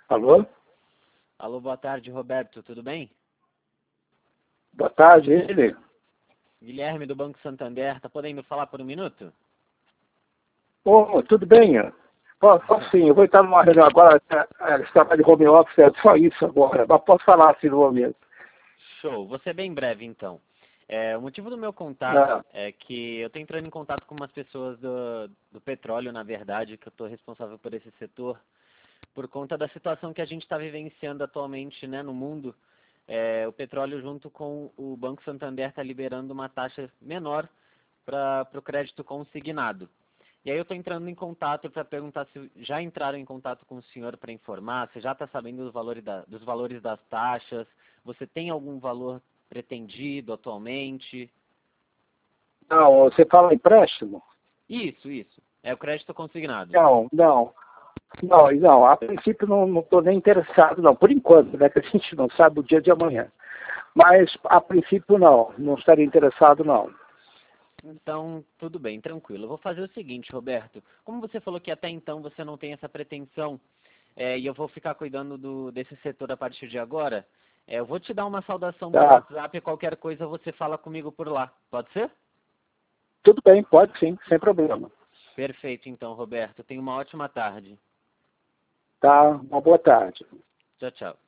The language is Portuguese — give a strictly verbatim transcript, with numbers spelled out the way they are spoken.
Alô? Alô, boa tarde, Roberto, tudo bem? Boa tarde, ele. Guilherme do Banco Santander, tá podendo falar por um minuto? Ô, tudo bem? Posso sim, eu vou estar numa reunião agora, esse trabalho de home office é só isso agora, mas posso falar assim no momento. Show, vou ser bem breve então. É, o motivo do meu contato Ah, é que eu estou entrando em contato com umas pessoas do, do petróleo, na verdade, que eu estou responsável por esse setor, por conta da situação que a gente está vivenciando atualmente, né, no mundo. É, o petróleo junto com o Banco Santander está liberando uma taxa menor para o crédito consignado. E aí eu estou entrando em contato para perguntar se já entraram em contato com o senhor para informar, se já está sabendo dos valores, da, dos valores das taxas, você tem algum valor pretendido atualmente? não, você fala empréstimo? Isso, isso. É o crédito consignado. Não, não. Não, não, a princípio não estou nem interessado, não, por enquanto, né, que a gente não sabe o dia de amanhã. Mas, a princípio, não, não estaria interessado, não. Então, tudo bem, tranquilo. Eu vou fazer o seguinte, Roberto. Como você falou que até então você não tem essa pretensão, é, e eu vou ficar cuidando do, desse setor a partir de agora, é, eu vou te dar uma saudação por Tá, WhatsApp e qualquer coisa você fala comigo por lá. Pode ser? tudo bem, pode sim, sem problema. Perfeito, então, Roberto. Tenha uma ótima tarde. Tá, uma boa tarde. Tchau, tchau.